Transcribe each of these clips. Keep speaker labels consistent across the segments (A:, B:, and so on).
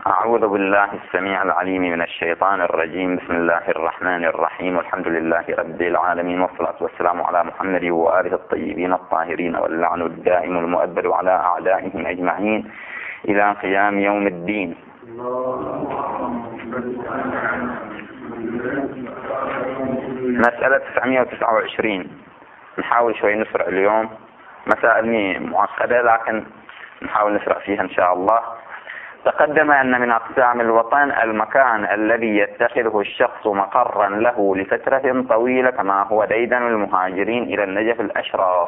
A: أعوذ بالله السميع العليم من الشيطان الرجيم. بسم الله الرحمن الرحيم، والحمد لله رب العالمين، والصلاة والسلام على محمد وآله الطيبين الطاهرين، واللعن الدائم المؤبد على أعدائهم أجمعين إلى قيام يوم الدين. مسألة 929. نحاول شوي نسرع اليوم، مسائل معقدة لكن نحاول نسرع فيها إن شاء الله. تقدم أن من أقسام الوطن المكان الذي يتخذه الشخص مقرا له لفترة طويلة، كما هو ديدن المهاجرين إلى النجف الأشراف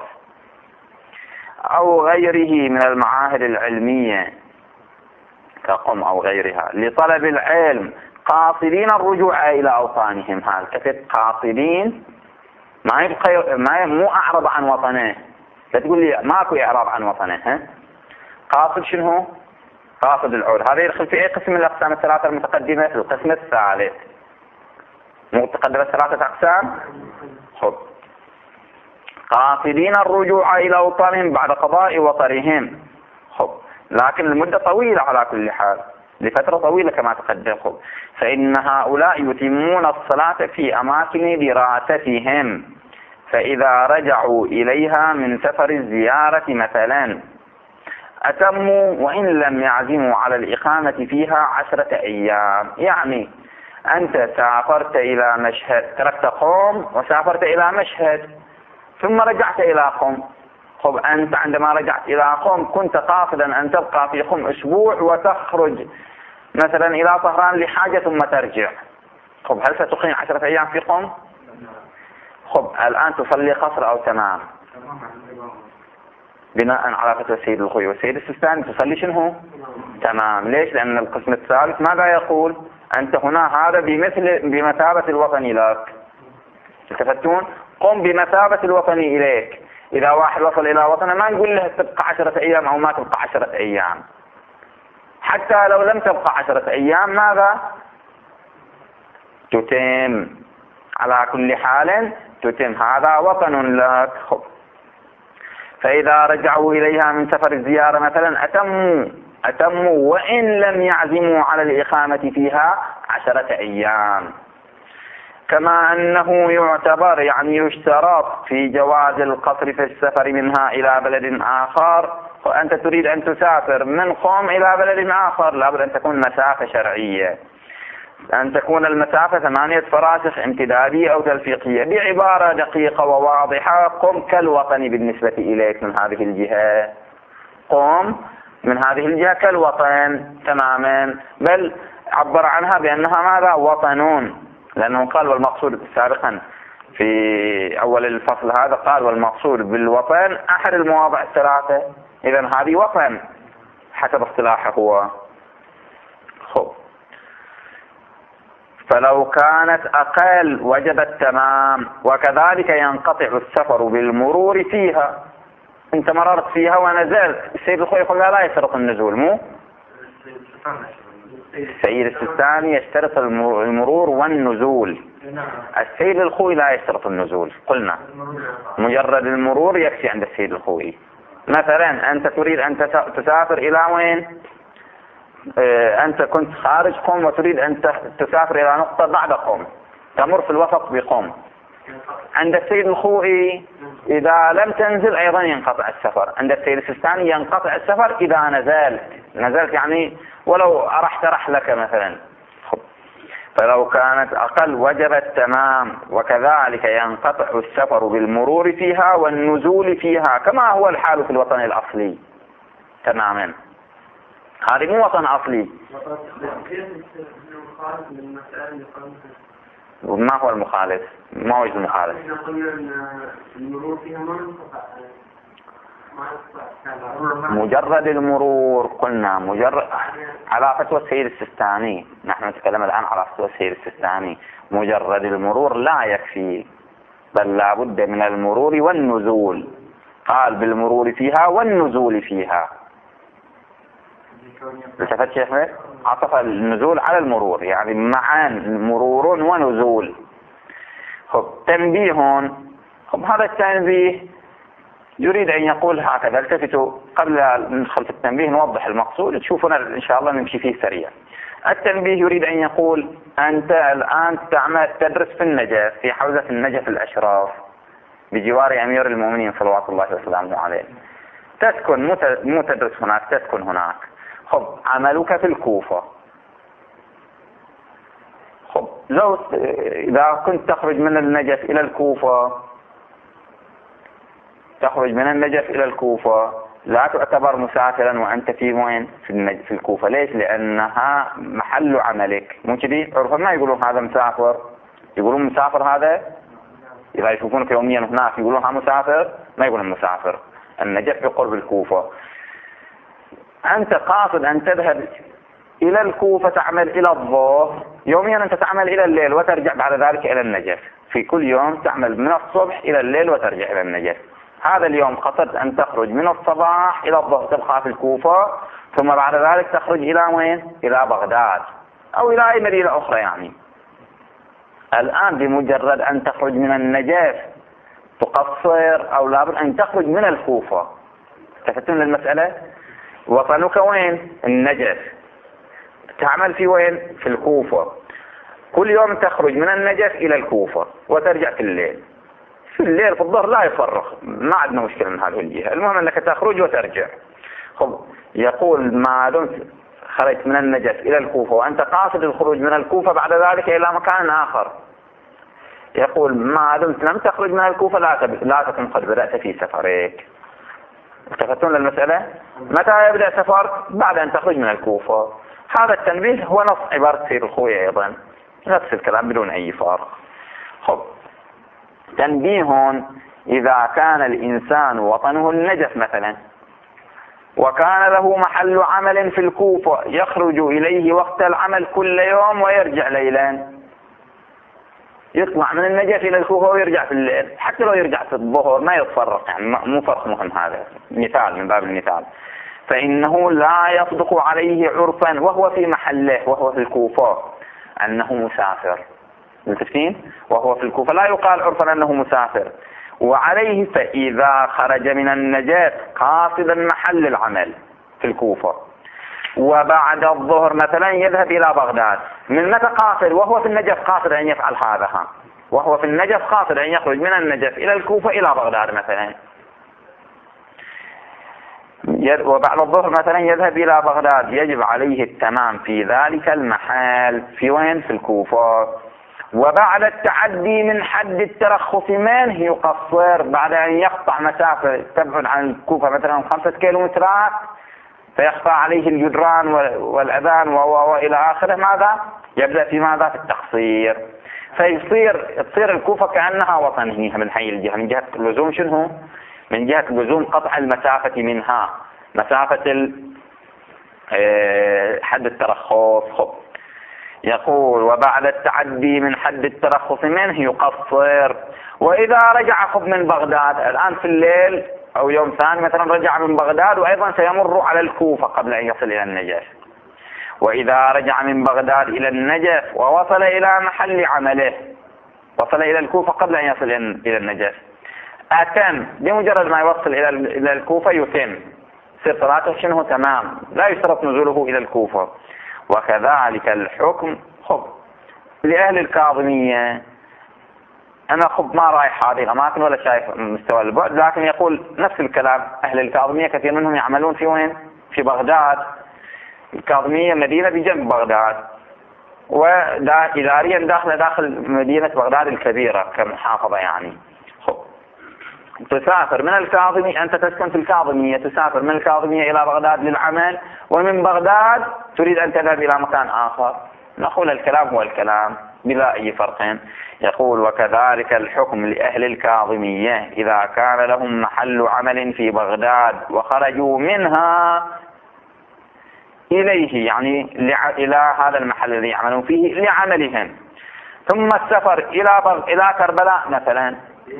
A: أو غيره من المعاهد العلمية كقم أو غيرها لطلب العلم، قاصدين الرجوع إلى أوطانهم. هذا كتب قاصدين، ما يبقى مو أعرض عن وطنه. لا تقول لي ماكو إعراض عن وطنه. قاصد شنو؟ قاصد العود. هذا يدخل في أي قسم من الأقسام الثلاثة المتقدمة؟ في القسم الثالث. متقدمة 3 أقسام. خب، قاصدين الرجوع إلى أوطانهم بعد قضاء وطنهم. خب، لكن المدة طويلة على كل حال، لفترة طويلة كما تقدم. خب، فإن هؤلاء يتمون الصلاة في أماكن دراستهم، فإذا رجعوا إليها من سفر الزيارة مثلا أتموا وإن لم يعزموا على الإقامة فيها 10 أيام. يعني أنت سافرت إلى مشهد، تركت قم وسافرت إلى مشهد ثم رجعت إلى قم. خب، أنت عندما رجعت إلى قم كنت قاصدا أن تبقى في قم أسبوع وتخرج مثلا إلى طهران لحاجة ثم ترجع. خب، هل ستقيم 10 أيام في قم؟ خب، الآن تصلي قصر أو تمام بناء على فتوى السيد الخوئي والسيد السيستاني. تصلي شنو؟ تمام. ليش؟ لأن القسم الثالث ماذا يقول؟ أنت هنا هذا بمثابة الوطن لك. التفتون؟ قم بمثابة الوطن إليك. إذا واحد وصل إلى وطنه ما نقول له تبقى 10 أيام أو ما تبقى 10 أيام. حتى لو لم تبقى 10 أيام ماذا؟ تتم. على كل حال تتم، هذا وطن لك. خب، فإذا رجعوا إليها من سفر الزيارة مثلا أتموا وإن لم يعزموا على الإقامة فيها 10 أيام. كما أنه يعتبر، يعني يشترط في جواز القصر في السفر منها إلى بلد آخر. وأنت تريد أن تسافر من قم إلى بلد آخر، لابد أن تكون مسافة شرعية، أن تكون المسافة 8 فراسخ امتدادية أو تلفيقية. بعبارة دقيقة وواضحة، قم كالوطن بالنسبة إليك من هذه الجهة. قم من هذه الجهة كالوطن تماما، بل عبر عنها بأنها ماذا؟ وطن. لأنه قال والمقصود سابقا في أول الفصل هذا، قال والمقصود بالوطن أحد المواضع 3. إذن هذه وطن حسب اصطلاحه هو. خب، فلو كانت أقل وجب التمام، وكذلك ينقطع السفر بالمرور فيها. انت مررت فيها ونزلت، السيد الخوئي يقول لا يشترط النزول. مو السيد السيستاني يشترط المرور والنزول، السيد الخوئي لا يشترط النزول. قلنا مجرد المرور يكفي عند السيد الخوئي. مثلا أنت تريد أن تسافر إلى وين؟ أنت كنت خارج قم وتريد أن تسافر إلى نقطة بعد قم، تمر في الوسط بقم. عند السيد الخوئي إذا لم تنزل أيضا ينقطع السفر. عند السيد السيستاني ينقطع السفر إذا نزلت يعني ولو أرحت رحلك مثلا. فلو كانت أقل وجب التمام، وكذلك ينقطع السفر بالمرور فيها والنزول فيها، كما هو الحال في الوطن الأصلي تماما. هذا مو وطن أصلي. ما هو المخالف؟ ما هو المخالف؟ مجرد المرور. قلنا مجرد على فتوى السيد السيستاني، نحن نتكلم الآن على فتوى السيد السيستاني. مجرد المرور لا يكفي، بل لا بد من المرور والنزول. قال بالمرور فيها والنزول فيها. التفت شيخ؟ عطف النزول على المرور، يعني معا مرور ونزول. خب، تنبيه. خب، هذا التنبيه يريد أن يقول هكذا. التفتوا قبل أن ندخل في التنبيه نوضح المقصود، تشوفنا إن شاء الله نمشي فيه سريع. التنبيه يريد أن يقول أنت الآن تدرس في النجف، في حوزة النجف الأشراف بجوار أمير المؤمنين صلوات الله وسلامه عليه، تسكن مو تدرس هناك، تسكن هناك. خب عملك في الكوفة. خب لو إذا كنت تخرج من النجف إلى الكوفة، تخرج من النجف إلى الكوفة لا تعتبر مسافرا وأنت في وين؟ في الكوفة. ليش؟ لأنها محل عملك. مو كذي؟ عرفا ما يقولون هذا مسافر، يقولون مسافر هذا إذا يشوفونك يوميا هناك يقولون ها مسافر، ما يقولون مسافر. النجف بقرب الكوفة. أنت قاصد أن تذهب إلى الكوفة تعمل إلى الظهر، يوميا أنت تعمل إلى الليل وترجع بعد ذلك إلى النجف. في كل يوم تعمل من الصبح إلى الليل وترجع إلى النجف. هذا اليوم قصدت أن تخرج من الصباح إلى الظهر تبقى في الكوفة، ثم بعد ذلك تخرج إلى وين؟ إلى بغداد أو إلى أي مدينة أخرى يعني. الآن بمجرد أن تخرج من النجف تقصر، أو لابد أن تخرج من الكوفة. تفتون للمسألة؟ وطنك وين؟ النجف. تعمل في وين؟ في الكوفة. كل يوم تخرج من النجف إلى الكوفة وترجع في الليل. في الليل في الظهر لا يفرق، ما عندنا مشكلة من هذه الجهة، المهم أنك تخرج وترجع. خب يقول ما دمت خرجت من النجف إلى الكوفة وأنت قاصد الخروج من الكوفة بعد ذلك إلى مكان آخر، يقول ما دمت لم تخرج من الكوفة لا تكن قد بدأت في سفرك. التفتون للمسألة؟ متى يبدأ سفر؟ بعد أن تخرج من الكوفة. هذا التنبيه هو نص عبارة سير الخوي أيضا، نفس الكلام بدون أي فارق. خب تنبيه: إذا كان الإنسان وطنه النجف مثلا وكان له محل عمل في الكوفة يخرج إليه وقت العمل كل يوم ويرجع ليلا، يطلع من النجف إلى الكوفة ويرجع في الليل، حتى لو يرجع في الظهر ما يتفرق، يعني مو فرق مهم. هذا مثال من باب المثال. فإنه لا يصدق عليه عرفا وهو في محله وهو في الكوفة أنه مسافر. متفقين؟ وهو في الكوفة لا يقال عرفا أنه مسافر. وعليه فإذا خرج من النجف قاصدا محل العمل في الكوفة وبعد الظهر مثلا يذهب إلى بغداد، من متى قاصد؟ وهو في النجف قاصد أن يفعل هذا، وهو في النجف قاصد أن يخرج من النجف إلى الكوفة إلى بغداد مثلا، وبعد الظهر مثلا يذهب إلى بغداد، يجب عليه التمام في ذلك المحل. في وين؟ في الكوفة. وبعد التعدي من حد الترخص منه يقصر، بعد أن يقطع مسافة تبعد عن الكوفة مثلا 5 كيلومترات فيخفى عليه الجدران والأذان وإلى آخره، ماذا؟ يبدأ في ماذا؟ في التقصير. تصير الكوفة كأنها وطنه من حي الجهة، من جهة اللزوم شنو؟ من جهة لزوم قطع المسافة منها، مسافة حد الترخص. خب يقول وبعد التعدي من حد الترخص منه يقصر. وإذا رجع خب من بغداد الآن في الليل أو يوم ثاني مثلا رجع من بغداد وأيضا سيمر على الكوفة قبل أن يصل إلى النجف. وإذا رجع من بغداد إلى النجف ووصل إلى محل عمله، وصل إلى الكوفة قبل أن يصل إلى النجف، أتم بمجرد ما يوصل إلى الكوفة يتم، يصير صلاته شنو؟ تمام، لا يشترط نزوله إلى الكوفة. وكذلك الحكم خب لأهل الكاظمية. أنا خب ما رايح هذه الأماكن ولا شايف مستوى البعد، لكن يقول نفس الكلام. أهل الكاظمية كثير منهم يعملون في وين؟ في بغداد. الكاظمية مدينة بجنب بغداد، وإداريا داخل مدينة بغداد الكبيرة كمحافظة يعني. خب تسافر من الكاظمية، أنت تسكن في الكاظمية، تسافر من الكاظمية إلى بغداد للعمل، ومن بغداد تريد أن تذهب إلى مكان آخر، نقول الكلام هو الكلام بلا أي فرق. يقول وكذلك الحكم لأهل الكاظمية إذا كان لهم محل عمل في بغداد وخرجوا منها إليه، يعني إلى هذا المحل الذي يعملون فيه لعملهم، ثم السفر إلى كربلاء مثلا.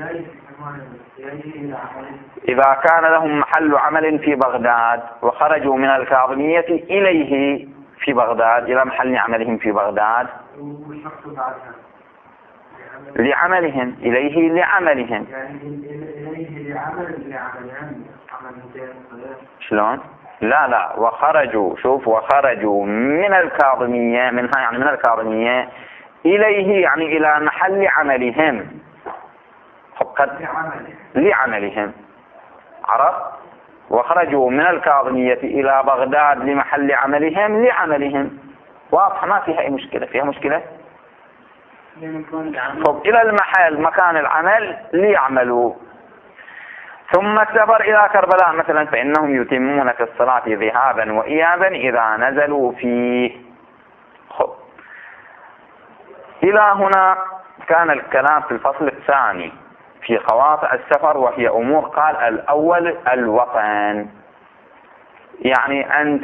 A: إذا كان لهم محل عمل في بغداد وخرجوا من الكاظمية إليه في بغداد، إلى محل عملهم في بغداد، لعملهم، إليه لعملهم.
B: يعني إليه لعملهم.
A: شلون؟ لا وخرجوا، شوف وخرجوا من الكاظمية، منها يعني من الكاظمية، إليه يعني إلى محل عملهم. قد لعملهم، عرف؟ وخرجوا من الكاظمية إلى بغداد لمحل عملهم لعملهم. واضح، ما فيها أي مشكلة. فيها مشكلة؟ إلى المحل مكان العمل ليعملوا. ثم السفر إلى كربلاء مثلا فإنهم يتمون في الصلاة ذهابا وإيابا إذا نزلوا فيه. إلى هنا كان الكلام في الفصل الثاني في قواطع السفر، وهي أمور. قال الأول الوطن، يعني أن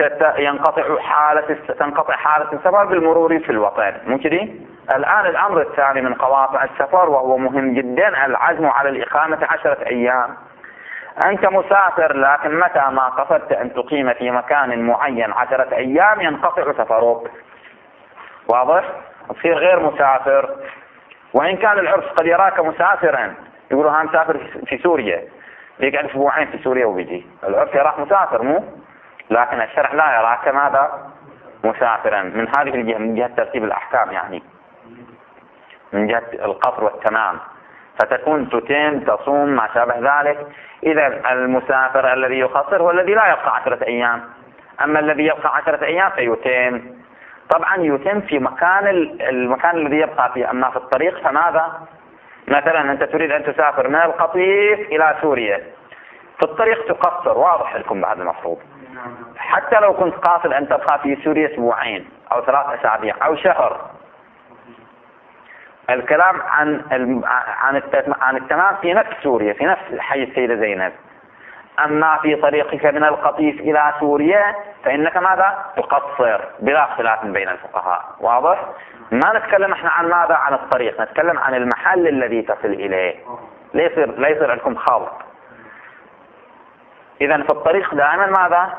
A: تنقطع حالة السفر بالمرور في الوطن، مو كذي؟ الآن الأمر الثاني من قواطع السفر وهو مهم جدا، العزم على الإقامة 10 أيام. أنت مسافر، لكن متى ما قصدت أن تقيم في مكان معين 10 أيام ينقطع سفرك. واضح؟ تصير غير مسافر. وإن كان العرف قد يراك مسافرا، يقولوا ها مسافر في سوريا، يقعد أسبوعين في سوريا وبيجي، العرف يراك مسافر مو، لكن الشرع لا يراك ماذا؟ مسافرا. من هذه الجهة، من جهة ترتيب الأحكام، يعني من جهة القصر والتمام، فتكون تتم تصوم ما شابه ذلك. إذا المسافر الذي يقصر هو الذي لا يبقى 10 أيام، أما الذي يبقى 10 أيام فيتم. طبعا يتم في المكان الذي يبقى فيه. أما في الطريق فماذا؟ مثلا أنت تريد أن تسافر من القطيف إلى سوريا، في الطريق تقصر. واضح لكم بعد المفروض. حتى لو كنت قاصد أن تبقى في سوريا أسبوعين أو 3 أسابيع أو شهر، الكلام عن التمام في نفس سوريا، في نفس حي السيدة زينب. أما في طريقك من القطيف إلى سوريا فإنك ماذا؟ تقصر بلا خلاف بين الفقهاء. واضح؟ ما نتكلم احنا عن ماذا؟ عن الطريق، نتكلم عن المحل الذي تصل إليه. لا يصير عندكم خلط. إذا في الطريق دائما ماذا؟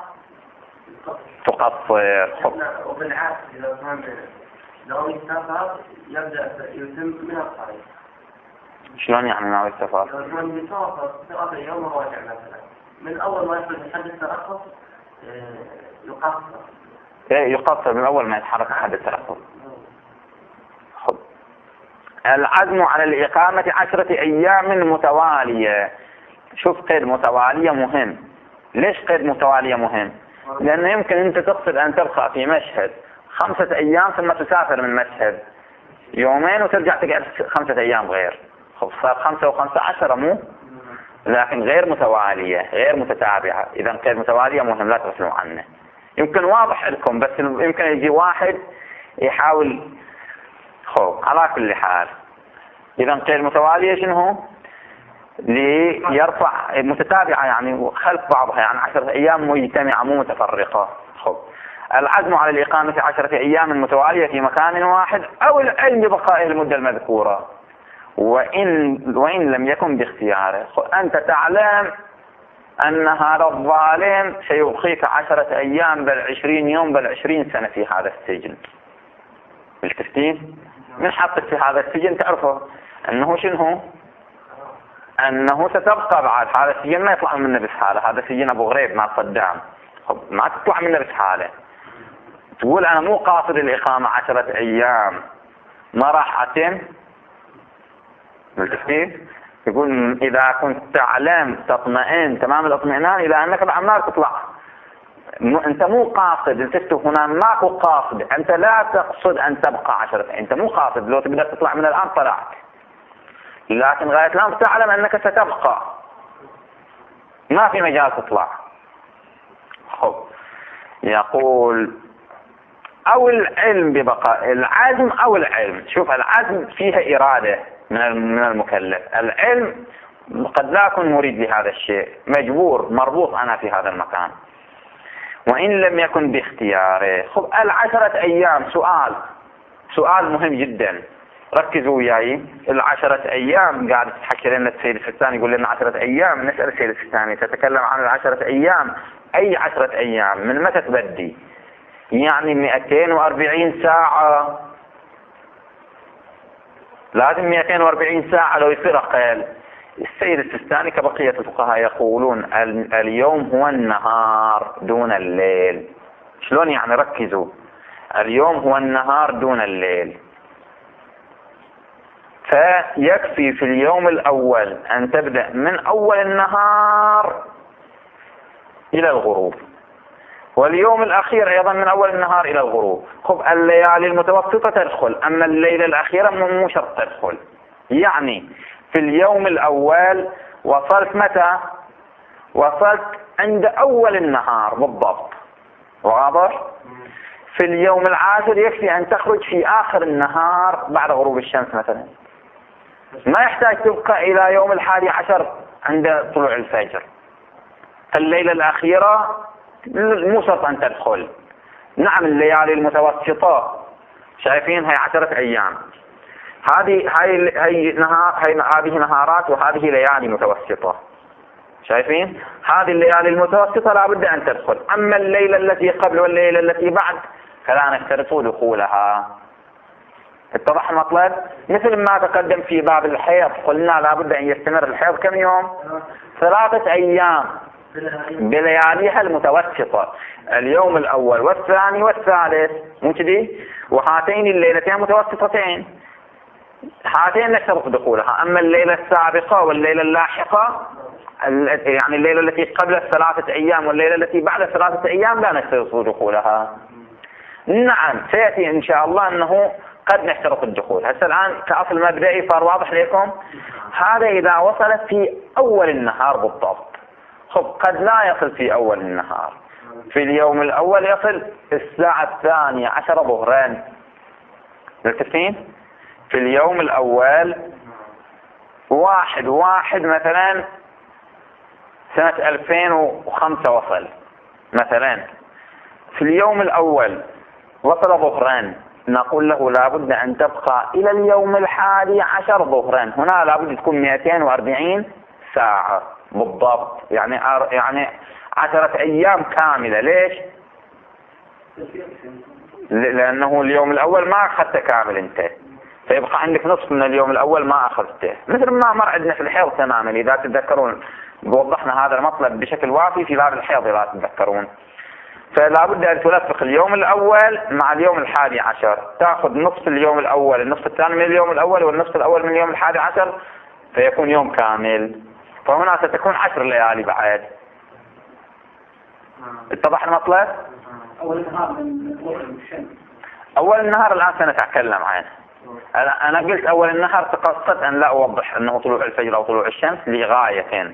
A: تقصر.
B: وبالعكس لو يسافر يبدأ يتم من الطريق.
A: شلون يعني ما يسافر؟
B: لو يسافر يوم راجع مثلا، من أول ما يحصل حد الترخص يقصر.
A: يقصر من أول ما يتحرك حد الترخص. العزم على الإقامة 10 أيام متوالية. شوف، قيد متوالية مهم. ليش قيد متوالية مهم؟ لأنه يمكن أنت تقصد أن تبقى في مشهد 5 أيام ثم تسافر من مشهد يومين وترجع تقعد 5 أيام غير، صار 5 و15 مو، لكن غير متوالية، غير متتابعة. إذا قيد متوالية مهم، لا تغفلوا عنه. يمكن واضح لكم، بس يمكن يجي واحد يحاول على كل حال. إذا قيد متوالية شنو هو؟ ليرفع متتابعة، يعني خلف بعضها، يعني 10 أيام مجتمعة مو متفرقة. العزم على الإقامة 10 أيام متوالية في مكان واحد، أو العلم ببقاء المدة المذكورة، وإن لم يكن باختياره. أنت تعلم أن هذا الظالم سيبقيك 10 أيام بل 20 يوم بل 20 سنة في هذا السجن. بالتفتيش من حطك في هذا السجن تعرفه أنه شنو؟ أنه ستبقى بعد هذا السجن، ما يطلع منه بسحالة. هذا سجن أبو غريب مع صدام، ما تطلع منه بسحالة. تقول أنا مو قاصد الإقامة 10 أيام، ما راح أتم. بالتفتيش يقول إذا كنت تعلم تطمئن تمام الاطمئنان إلى أنك العمال تطلع. أنت مو قاصد، التفتوا هنا ماكو قاصد، أنت لا تقصد أن تبقى 10، أنت مو قاصد. لو تقدر تطلع من الآن طلعت، لكن غاية الآن تعلم أنك ستبقى، ما في مجال تطلع. يقول أو العلم ببقاء، العزم أو العلم. شوف، العزم فيها إرادة من المكلف، العلم قد لا أكون مريد لهذا الشيء، مجبور مربوط أنا في هذا المكان. وإن لم يكن باختياره. 10 أيام سؤال مهم جدا، ركزوا وياي. 10 أيام قاعد تحكي لنا السيد السيستاني، يقول لنا 10 أيام. نسأل السيد السيستاني تتكلم عن 10 أيام، أي 10 أيام؟ من متى تبدي؟ يعني 240 ساعة لازم 240 ساعة لو يصير أقل. السيد السيستاني كبقية الفقهاء يقولون اليوم هو النهار دون الليل. شلون يعني؟ ركزوا، اليوم هو النهار دون الليل. فيكفي في اليوم الأول أن تبدأ من أول النهار إلى الغروب، واليوم الأخير أيضا من أول النهار إلى الغروب. خب الليالي المتوسطة تدخل، أما الليلة الأخيرة مو شرط تدخل. يعني في اليوم الأول وصلت متى؟ وصلت عند أول النهار بالضبط، واضح؟ في اليوم العاشر يكفي أن تخرج في آخر النهار بعد غروب الشمس مثلا، ما يحتاج تبقى إلى يوم 11 عند طلوع الفجر. الليلة الأخيرة مو شرط أن تدخل. نعم الليالي المتوسطة شايفين هي 10 أيام، هذه نهارات وهذه ليالي متوسطة. شايفين هذه الليالي المتوسطة لابد أن تدخل. أما الليلة التي قبل والليلة التي بعد فلا نشترط دخولها. اتضح المطلب؟ مثل ما تقدم في باب الحيض، قلنا لابد أن يستمر الحيض كم يوم؟ 3 أيام بلياليها المتوسطة، اليوم الأول والثاني والثالث، مو كذي؟ وهاتين الليلتين متوسطتين، هاتين نشترط دخولها. أما الليلة السابقة والليلة اللاحقة، يعني الليلة التي قبل 3 أيام والليلة التي بعد 3 أيام لا نشترط دخولها. نعم سيأتي إن شاء الله أنه قد نشترط الدخول. هسه الآن كأصل مبدئي صار واضح لكم. هذا إذا وصلت في أول النهار بالضبط. خب قد لا يصل في أول النهار، في اليوم الأول يصل الساعة 12 ظهرا. ملتفتين؟ في اليوم الأول 1/1 مثلا سنة 2005 وصل مثلا، في اليوم الأول وصل ظهرا، نقول له لابد أن تبقى إلى اليوم 11 ظهرا. هنا لابد تكون 240 ساعة بالضبط، يعني 10 أيام كاملة. ليش؟ لأنه اليوم الأول ما أخذته كامل أنت، فيبقى عندك نصف من اليوم الأول ما أخذته، مثل ما مر عندنا في الحيض تماما. إذا تتذكرون وضحنا هذا المطلب بشكل وافي في باب الحيض إذا تتذكرون. فلا بد أن تلفق اليوم الأول مع اليوم 11، تأخذ نصف اليوم الأول، النصف الثاني من اليوم الأول والنصف الأول من اليوم 11، فيكون يوم كامل. فهنا ستكون 10 ليالي بعد. اتضح المطلب؟ أول النهار الآن سنتكلم عنه. أنا قلت أول النهار تقصدت أن لا أوضح أنه طلوع الفجر أو طلوع الشمس لغايتين.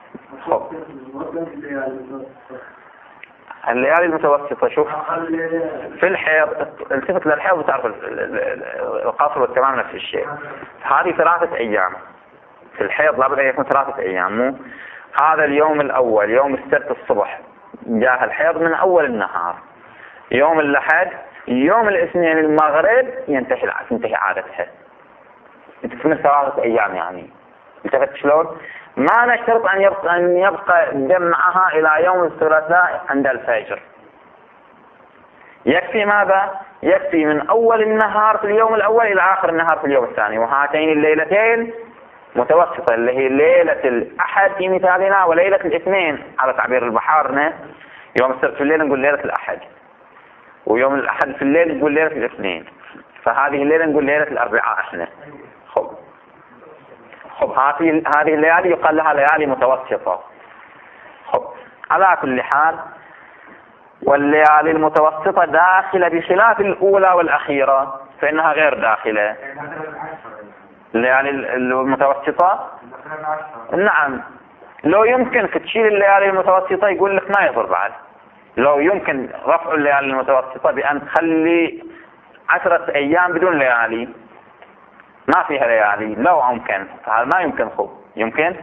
A: الليالي المتوسطة شوف في الحيض، التفت للحيض وتعرف القصر والتمام نفس الشيء. هذه 3 أيام في الحيض، لابد أن يكون 3 أيام. مو هذا اليوم الأول يوم السبت الصبح جاء الحيض من أول النهار، يوم الأحد، يوم الاثنين المغرب تنتهي عادتها، تكمل 3 أيام. يعني التفت شلون؟ ما نشترط أن يبقى الدم معها إلى يوم الثلاثاء عند الفجر. يكفي ماذا؟ يكفي من أول النهار في اليوم الأول إلى آخر النهار في اليوم الثاني. وهاتين الليلتين متوسطة اللي هي ليلة الأحد في مثالنا وليلة الاثنين على تعبير البحارنا. يوم السبت في الليل نقول ليلة الأحد، ويوم الأحد في الليل نقول ليلة الاثنين، فهذه الليلة نقول ليلة الأربعاء احنا. خب هذه الليالي يقال لها ليالي متوسطة. خب على كل حال، والليالي المتوسطة داخلة بخلاف الأولى والأخيرة فإنها غير داخلة. الليالي المتوسطة نعم، لو يمكن تشيل الليالي المتوسطة يقول لك ما يضر بعد. لو يمكن رفع الليالي المتوسطة بأن تخلي 10 أيام بدون ليالي، ما فيها ليالي، لو أمكن. هذا ما يمكن. خب يمكن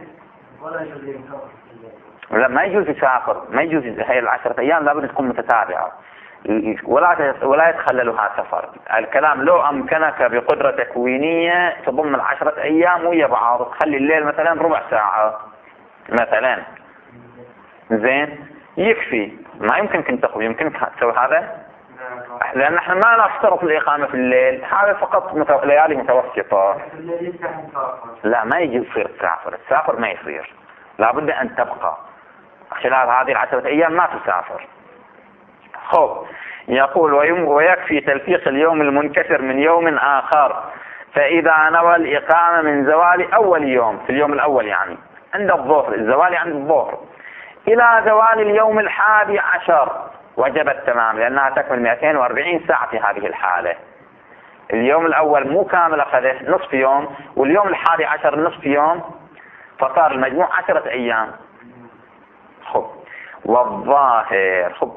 A: لا، ما يجوز يسافر، ما يجوز. هي 10 أيام لابد تكون متتابعة ولا يتخللها سفر. الكلام لو أمكنك بقدرة تكوينية تضم 10 أيام ويا بعض، تخلي الليل مثلا ربع ساعة مثلا، زين يكفي. ما يمكنك أن تقوي، يمكنك تسوي هذا؟ لأن احنا ما نشترط الإقامة في الليل، هذا فقط ليالي متوسطة. لا ما يجي يصير السافر ما يصير، لابد أن تبقى خلال هذه 10 أيام ما تسافر. خب يقول ويكفي تلفيق اليوم المنكسر من يوم آخر، فإذا نوى الإقامة من زوال أول يوم، في اليوم الأول يعني عند الظهر، الزوال عند الظهر، إلى زوال اليوم 11 وجب التمام، لأنها تكمل 240 ساعة في هذه الحالة. اليوم الأول مو كامل أخذه نصف يوم، واليوم 11 نصف يوم، فصار المجموع 10 أيام. خب والظاهر، خب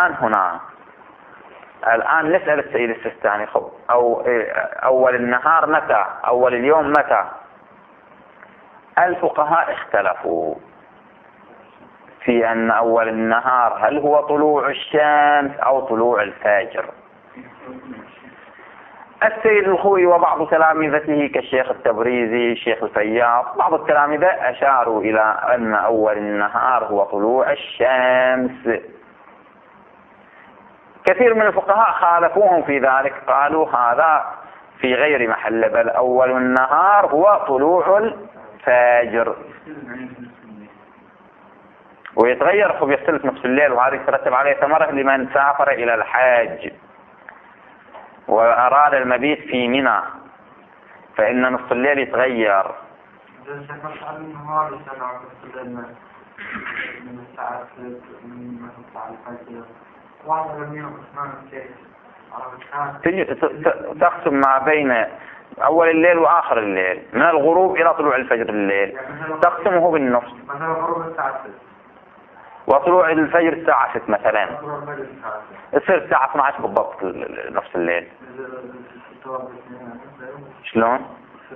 A: الآن نسأل السيد السيستاني، خب أول النهار متى؟ أول اليوم متى؟ الفقهاء اختلفوا في أن أول النهار هل هو طلوع الشمس أو طلوع الفجر. السيد الخوئي وبعض تلامذته كالشيخ التبريزي، الشيخ الفياض، بعض التلامذة أشاروا إلى أن أول النهار هو طلوع الشمس. كثير من الفقهاء خالفوهم في ذلك، قالوا هذا في غير محل، بل أول النهار هو طلوع الفجر. ويتغير، خب يختلف نصف الليل، وهذا يترتب عليه ثمرة لمن سافر إلى الحاج وأراد المبيت في منى، فإن نصف الليل يتغير. تقسم ما بين أول الليل وآخر الليل، من الغروب إلى طلوع الفجر الليل، تقسمه بالنصف. وطلوع الفجر الساعة 6 مثلا، يصير الساعة 12 بالضبط نصف الليل. شلون؟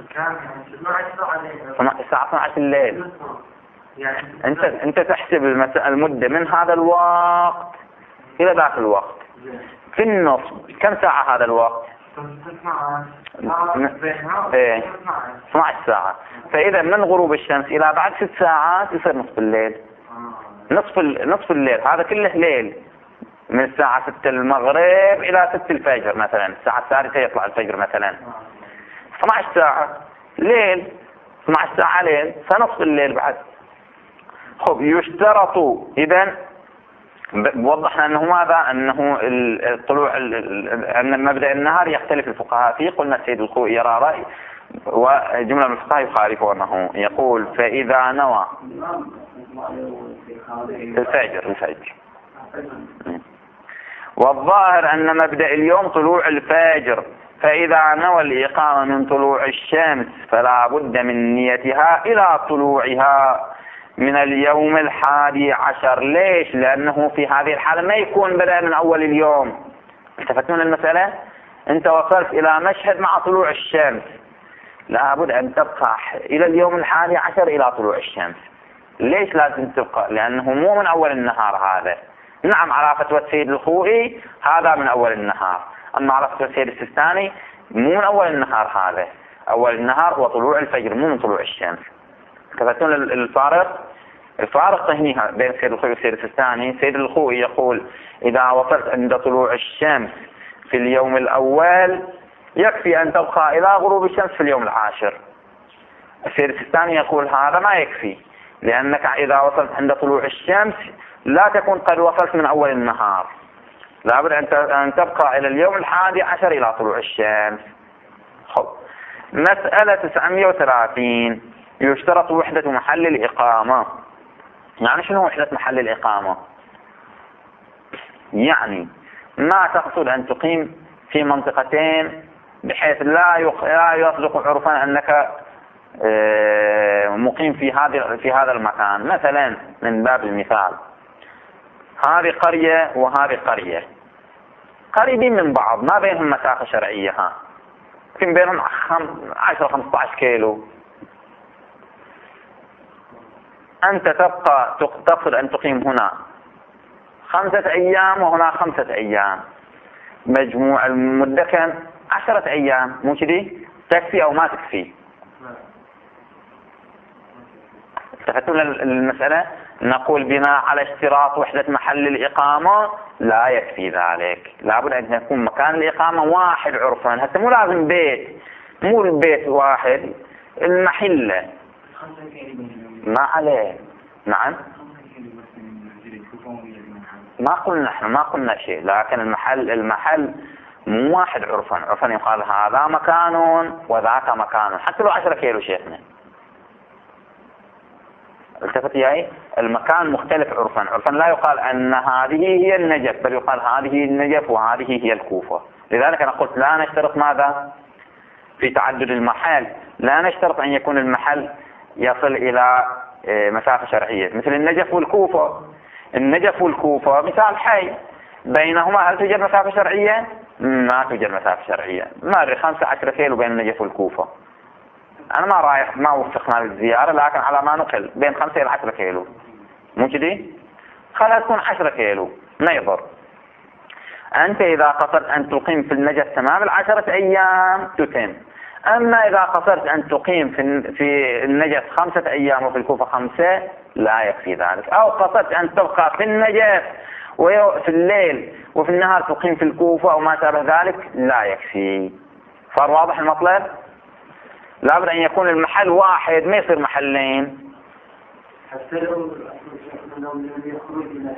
A: الساعة 12 الليل. انت تحسب المدة من هذا الوقت إلى ذاك الوقت، في النص كم ساعة هذا الوقت؟ 12 ساعة. فإذا من غروب الشمس إلى بعد 6 ساعات يصير نصف الليل. نصف الليل هذا كله ليل، من الساعة 6 المغرب إلى 6 الفجر مثلا، الساعة 3 يطلع الفجر مثلا، 12 ساعة ليل، 12 ساعة ليل، فنصف الليل بعد. خب يشترط إذن، وضحنا أنه ماذا؟ أنه الطلوع، أن مبدأ النهار يختلف الفقهاء فيه. قلنا السيد الخوئي يرى رأي، وجملة من الفقهاء يخالفونه، يقول فإذا نوى الفجر. والظاهر أن مبدأ اليوم طلوع الفجر، فإذا نوى الإقامة من طلوع الشمس فلا بد من نيتها إلى طلوعها من اليوم 11. ليش؟ لأنه في هذه الحالة ما يكون بدأ من أول اليوم. التفتون المسألة؟ أنت وصلت إلى مشهد مع طلوع الشمس، لا بد أن تبقى إلى اليوم 11 إلى طلوع الشمس. ليش لازم تبقى؟ لأنه مو من أول النهار هذا. نعم على فتوى السيد الخوئي هذا من أول النهار، أما على فتوى السيد السيستاني مو من أول النهار هذا، أول النهار هو طلوع الفجر مو من طلوع الشمس. تفتون الفارق هنا بين السيد الخوئي والسيد السيستاني. السيد الخوئي يقول إذا وصلت عند طلوع الشمس في اليوم الأول يكفي أن تبقى إلى غروب الشمس في اليوم 10. السيد السيستاني يقول هذا ما يكفي، لأنك إذا وصلت عند طلوع الشمس لا تكون قد وصلت من أول النهار، لابد أن تبقى إلى اليوم 11 إلى طلوع الشمس. خب مسألة 930 يشترط وحدة محل الإقامة. يعني شنو وحدة محل الإقامة؟ يعني ما تقصد أن تقيم في منطقتين بحيث لا يصدق عرفا أنك مقيم في هذا المكان. مثلا من باب المثال، هذه قرية وهذه قرية قريبين من بعض، ما بينهم مسافة شرعية، يمكن بينهم 10-15 كيلو. أنت تقصد أن تقيم هنا 5 أيام وهنا 5 أيام، مجموع المدة كان 10 أيام، مو كذي؟ تكفي أو ما تكفي؟ تفتون المسألة؟ نقول بناء على اشتراط وحدة محل الإقامة لا يكفي ذلك، لابد أن يكون مكان الإقامة واحد عرفا. هسه مو لازم بيت، مو البيت واحد، المحلة ما عليه. نعم ما قلنا شيء، لكن المحل مو واحد عرفا. عرفا يقال هذا مكان وذاك مكان، حتى لو 10 كيلو شيخنا. التفت ياي، المكان مختلف عرفا. عرفا لا يقال أن هذه هي النجف، بل يقال هذه النجف وهذه هي الكوفة. لذلك أنا قلت لا نشترط ماذا في تعدد المحل، لا نشترط أن يكون المحل يصل إلى مسافة شرعية مثل النجف والكوفة. النجف والكوفة مثال حي، بينهما هل توجد مسافة شرعية؟ ما توجد مسافة شرعية. ما 15 كيلو بين النجف والكوفة. أنا ما رايح ما وفق مال الزيارة، لكن على ما نقل بين 5 إلى 10 كيلو، مو كذي؟ خلاص تكون 10 كيلو ما يضر. أنت إذا قصرت أن تقيم في النجف تمام 10 أيام تتم. أما إذا قصرت أن تقيم في النجف 5 أيام وفي الكوفة 5 لا يكفي ذلك. أو قصرت أن تبقى في النجف وفي الليل وفي النهار تقيم في الكوفة أو ما شابه ذلك لا يكفي. صار واضح المطلب؟ لابد أن يكون المحل واحد، ما يصير محلين.
B: حتى لو يخرج إلى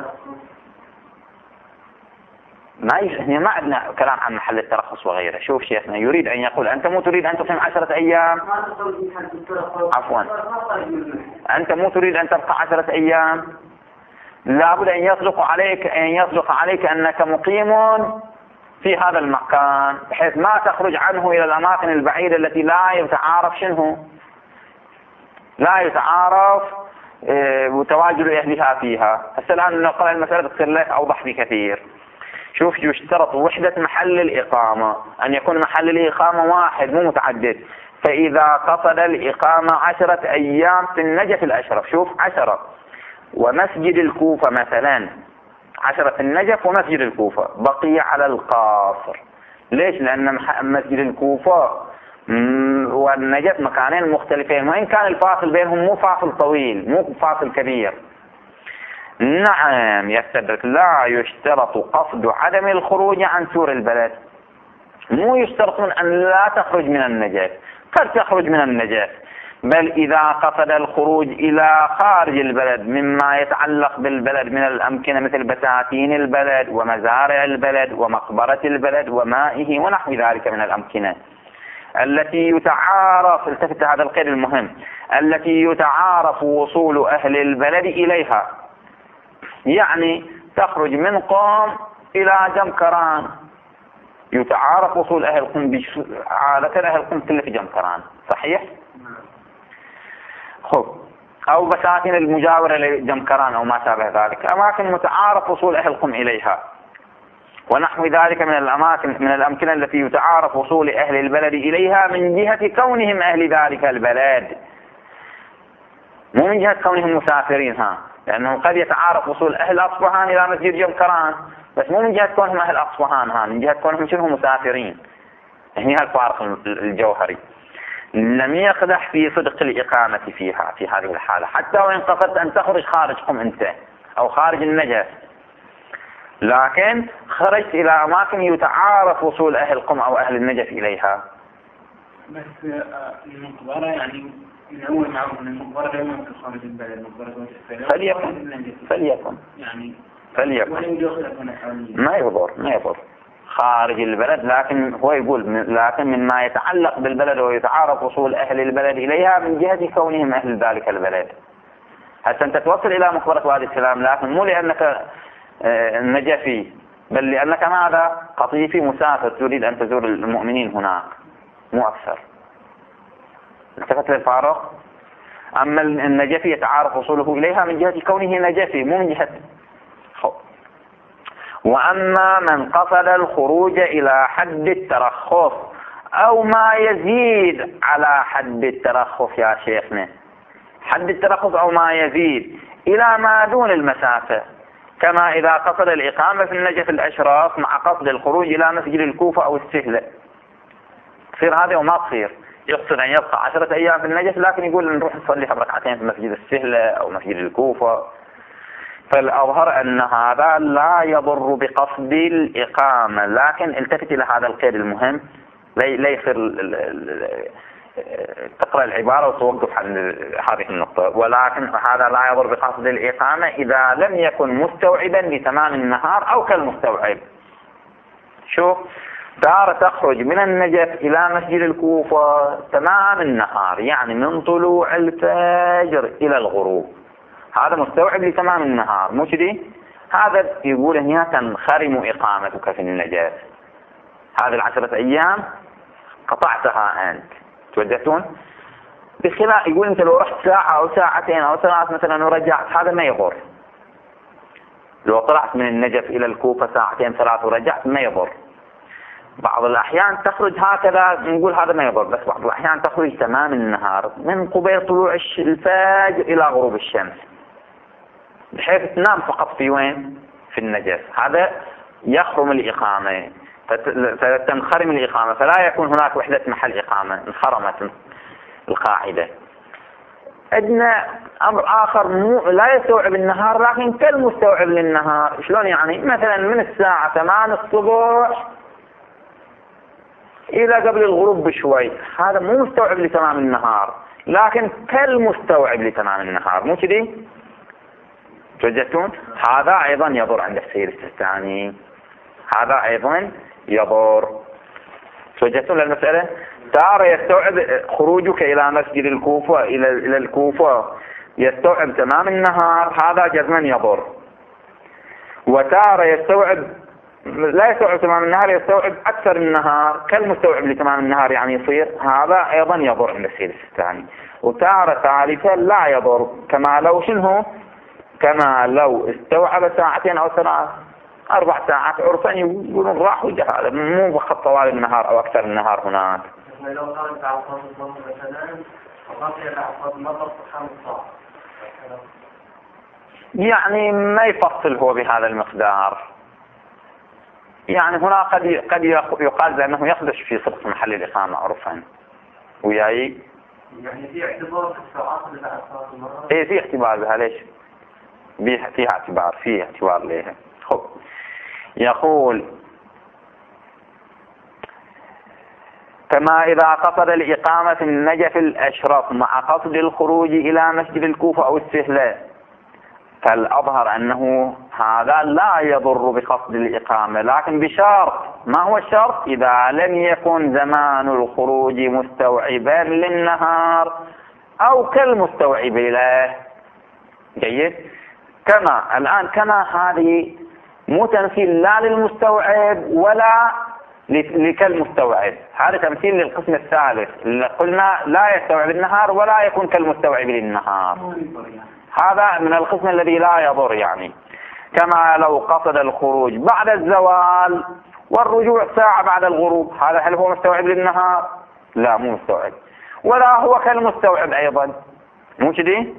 A: ما عندنا كلام عن محل الترخص وغيره. شوف شيخنا يريد أن يقول أنت مو تريد أن تقيم 10 أيام، عفوا أنت مو تريد أن تبقى 10 أيام، لابد أن يصدق عليك أنك مقيم في هذا المكان، بحيث ما تخرج عنه إلى الأماكن البعيدة التي لا يتعارف تواجد أهلها فيها. هسه الآن نقل المسألة تصير لك أوضح بكثير. شوف يشترط وحدة محل الإقامة، أن يكون محل الإقامة واحد مو متعدد. فإذا قصد الإقامة 10 أيام في النجف الأشرف، شوف 10 ومسجد الكوفة مثلا، 10 في النجف ومسجد الكوفة، بقي على القاصر. ليش؟ لأن مسجد الكوفة والنجف مكانين مختلفين، وإن كان الفاصل بينهم مو فاصل طويل، مو فاصل كبير. نعم يستدرك. لا يشترط قصد عدم الخروج عن سور البلد، مو يشترطون أن لا تخرج من النجف، قد تخرج من النجف، بل إذا قصد الخروج إلى خارج البلد مما يتعلق بالبلد من الأمكنة مثل بساتين البلد ومزارع البلد ومقبرة البلد ومائه ونحو ذلك من الأمكنة التي يتعارف، التفت هذا القيد المهم، التي يتعارف وصول أهل البلد إليها. يعني تخرج من قم إلى جمكران، يتعارف وصول أهل قم، عادة أهل قم كله في جمكران، صحيح؟ خب، أو بساتين المجاورة لجمكران أو ما شابه ذلك، أماكن متعارف وصول أهل قم إليها ونحو ذلك من الأماكن من الأمكنة التي يتعارف وصول أهل البلد إليها من جهة كونهم أهل ذلك البلد، مو من جهة كونهم مسافرين. لأنه قد يتعارف وصول أهل أصفهان إلى مسجد جمكران، بس مو من جهة كونهم أهل أصفهان، من جهة كونهم شنو مسافرين. هنا الفارق الجوهري. لم يقدح في صدق الإقامة فيها في هذه الحالة، حتى وإن قصدت أن تخرج خارج قم أنت أو خارج النجف، لكن خرجت إلى أماكن يتعارف وصول أهل قم أو أهل النجف إليها.
C: بس المقبرة يعني من أول معروف أن المقبرة دائما في خارج البلد،
A: فليكن ما يضر خارج البلد، لكن هو يقول لكن مما يتعلق بالبلد ويتعارف وصول أهل البلد إليها من جهة كونهم أهل ذلك البلد. حتى أنت توصل إلى مقبرة وادي السلام، لكن مو لأنك نجفي، بل لأنك ماذا؟ قطيفي مسافر تريد أن تزور المؤمنين هناك، مو أكثر. التفت للفارق. أما النجفي يتعارف وصوله إليها من جهة كونه نجفي، مو من جهة. وأما من قصد الخروج إلى حد الترخص أو ما يزيد على حد الترخص يا شيخنا، حد الترخص أو ما يزيد إلى ما دون المسافة، كما إذا قصد الإقامة في النجف الأشراف مع قصد الخروج إلى مسجد الكوفة أو السهلة، تصير هذه وما تصير. يقصد أن يبقى 10 أيام في النجف، لكن يقول نروح نصلي ركعتين في مسجد السهلة أو مسجد الكوفة. فالأظهر أن هذا لا يضر بقصد الإقامة، لكن التفت إلى هذا القيد المهم، لا يصير تقرأ العبارة وتوقف عن هذه النقطة. ولكن هذا لا يضر بقصد الإقامة إذا لم يكن مستوعبا لتمام النهار أو كالمستوعب. شوف، دار تخرج من النجف إلى مسجد الكوفة تمام النهار، يعني من طلوع الفجر إلى الغروب، هذا مستوعب لتمام النهار، مو كذي؟ هذا يقول هنا تنخرم إقامتك في النجف، هذه 10 أيام قطعتها أنت. توجهتون؟ بخلاف يقول أنت لو رحت ساعة أو ساعتين أو 3 مثلا ورجعت، هذا ما يضر. لو طلعت من النجف إلى الكوفة 2 3 ورجعت ما يضر. بعض الأحيان تخرج هكذا نقول هذا ما يضر، بس بعض الأحيان تخرج تمام النهار من قبيل طلوع الفجر إلى غروب الشمس، بحيث تنام فقط في وين؟ في النجف، هذا يخرم الإقامة، فتنخرم الإقامة، فلا يكون هناك وحدة محل إقامة، انخرمت القاعدة. عندنا أمر آخر لا يستوعب النهار لكن كالمستوعب للنهار. شلون يعني؟ مثلا من الساعة 8 الصبح إلى قبل الغروب بشوي، هذا مو مستوعب لتمام النهار لكن كالمستوعب لتمام النهار، مو كذي؟ توجهتون؟ هذا أيضا يضر عند السير السيستاني، هذا أيضا يضر. توجهتون للمسألة؟ تارة يستوعب خروجك إلى مسجد الكوفة إلى الكوفة يستوعب تمام النهار، هذا جزما يضر. وتارة يستوعب لا يستوعب تمام النهار، يستوعب أكثر النهار كالمستوعب لتمام النهار، يعني يصير هذا أيضا يضر عند السير السيستاني. وتارة ثالثة لا يضر، كما لو شنو؟ كما لو استوعب 2 أو 3 4 ساعات عرفا يقولون راح وجه، هذا مو بخط طوال النهار أو أكثر النهار هناك.
B: لو خرج على الصوت المطر مثلا وبقي على الصوت المطر 5 ساعات، يعني
A: ما يفصل هو بهذا المقدار. يعني هنا قد يقال بأنه يخدش في صدق محل الإقامة عرفا وياي،
B: يعني في اعتبار الساعات اللي بعد صلاة المغرب.
A: إيه في اعتبار بها، ليش؟ فيها اعتبار لها. خب، يقول كما إذا قصد الإقامة في النجف الأشرف مع قصد الخروج إلى مسجد الكوفة أو السهلة، فالأظهر أنه هذا لا يضر بقصد الإقامة، لكن بشرط. ما هو الشرط؟ إذا لم يكن زمان الخروج مستوعبا للنهار أو كالمستوعب له. جيد؟ كما الآن، كما هذه مو تمثيل لا للمستوعب ولا لكالمستوعب، هذا تمثيل للقسم الثالث اللي قلنا لا يستوعب النهار ولا يكون كالمستوعب للنهار، هذا من القسم الذي لا يضر. يعني كما لو قصد الخروج بعد الزوال والرجوع ساعة بعد الغروب، هذا هل هو مستوعب للنهار؟ لا، مو مستوعب، ولا هو كالمستوعب أيضا، مو كذي؟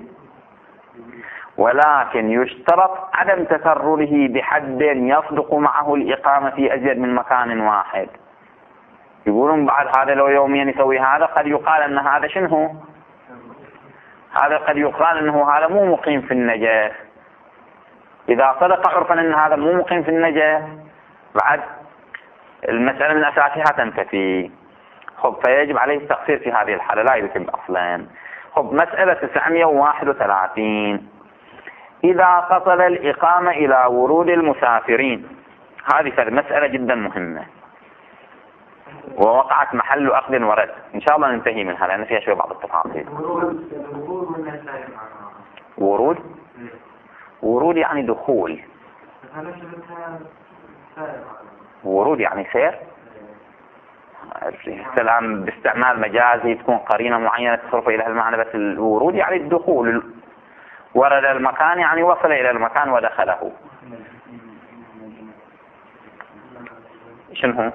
A: ولكن يشترط عدم تكرره بحد يصدق معه الإقامة في أزيد من مكان واحد. يقولون بعد هذا لو يوميا يسوي هذا، قد يقال أن هذا شنو؟ هذا قد يقال أنه هذا مو مقيم في النجف. إذا صدق عرفا أن هذا مو مقيم في النجف، بعد المسألة من أساسها تنتفي. خب، فيجب عليه التقصير في هذه الحالة، لا يتم أصلا. خب، مسألة 931، إذا قصد الإقامة إلى ورود المسافرين، هذه مسألة جدا مهمة ووقعت محل أخذ ورد، إن شاء الله ننتهي منها لأن فيها شوية بعض التفاصيل. ورود يعني دخول، ورود يعني سير. الآن باستعمال مجازي تكون قرينة معينة تصرف إلى المعنى، بس الورود يعني الدخول، ورد المكان يعني وصل إلى المكان ودخله. شنو؟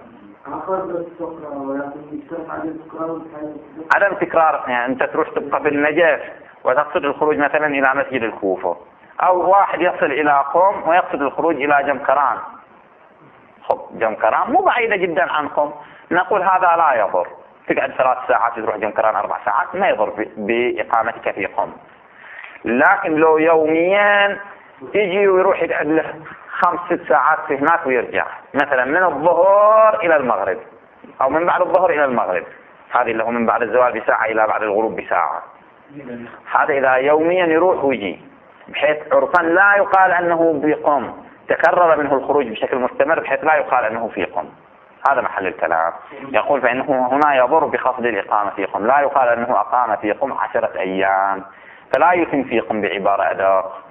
A: عدم تكرار، يعني أنت تروح تبقى في النجف وتقصد الخروج مثلا إلى مسجد الكوفة، أو واحد يصل إلى قم ويقصد الخروج إلى جمكران. خب، جمكران مو بعيدة جدا عنكم، نقول هذا لا يضر. تقعد 3 ساعات تروح جنكران 4 ساعات ما يضر بإقامتك في قم. لكن لو يوميا يجي ويروح يقعد له 5-6 ساعات في هناك ويرجع، مثلا من الظهر إلى المغرب أو من بعد الظهر إلى المغرب، هذه اللي هو من بعد الزوال بساعة إلى بعد الغروب بساعة، هذا إذا يوميا يروح ويجي، بحيث عرفا لا يقال أنه بقم، تكرر منه الخروج بشكل مستمر بحيث لا يقال أنه في قم. هذا محل الكلام. يقول فإنه هنا يضر بخفض الإقامة في قم، لا يقال أنه أقام في قم 10 أيام، فلا يتم في قم بعبارة أدق.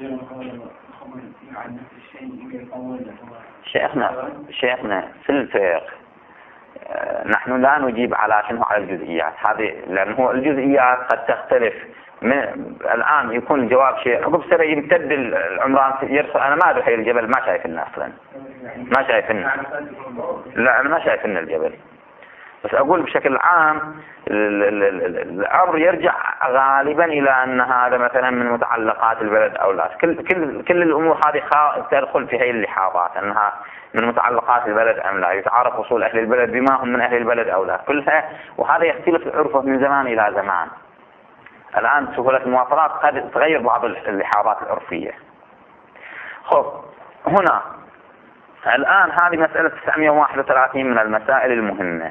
A: شيخنا في الفقه نحن لا نجيب على شنو على الجزئيات هذه، لأنه الجزئيات قد تختلف. الآن يكون الجواب شيء عقب سنة يمتد العمران يرسل. أنا ما أدري هي الجبل، ما شايفنا أصلا، ما شايفنا، لا أنا ما شايفنا الجبل، بس أقول بشكل عام الأمر يرجع غالبا إلى أن هذا مثلا من متعلقات البلد أو لا. كل الأمور هذه تدخل في هذه اللحاظات، أنها من متعلقات البلد أم لا، يتعارف وصول أهل البلد بما هم من أهل البلد أو لا، كلها. وهذا يختلف عرفه من زمان إلى زمان. الآن سهولة المواصلات قد تغير بعض اللحاظات العرفية. خب هنا الآن هذه مسألة 931 من المسائل المهمة.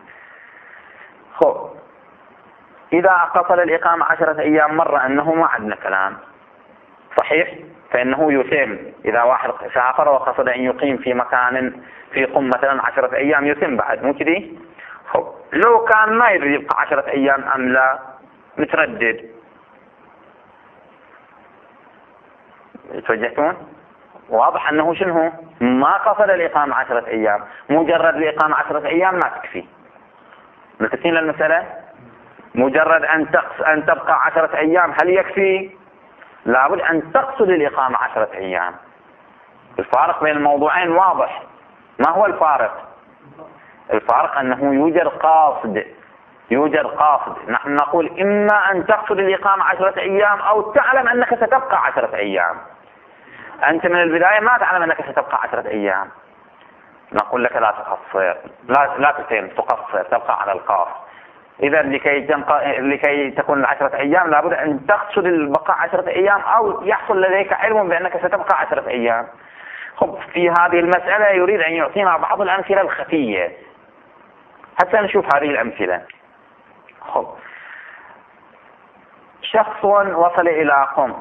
A: خب إذا قصد الإقامة 10 أيام مرة أنه ما عندنا كلام صحيح، فإنه يتم. إذا واحد سافر وقصد أن يقيم في مكان في قم مثلا 10 أيام يتم بعد، مو كذي؟ خب لو كان ما يدري يبقى 10 أيام أم لا، متردد، توجهتون؟ واضح أنه شنو ما قصد الإقامة 10 أيام، مجرد الإقامة 10 أيام ما تكفي. ملتفتين للمسألة؟ مجرد أن تبقى 10 أيام هل يكفي؟ لابد أن تقصد الإقامة 10 أيام. الفارق بين الموضوعين واضح. ما هو الفارق؟ الفارق أنه يوجد قاصد. نحن نقول إما أن تقصد الإقامة 10 أيام أو تعلم أنك ستبقى 10 أيام. أنت من البداية ما تعلم أنك ستبقى 10 أيام، نقول لك لا تقصر، لا تتم، تقصر، تبقى على القاف. إذا لكي تكون 10 أيام لابد أن تقصد البقاء 10 أيام أو يحصل لديك علم بأنك ستبقى 10 أيام. خب في هذه المسألة يريد أن يعطينا بعض الأمثلة الخفية حتى نشوف هذه الأمثلة. خب شخص وصل إلى قم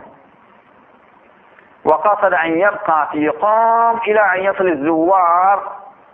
A: وقصد أن يبقى في قم إلى أن يصل الزوار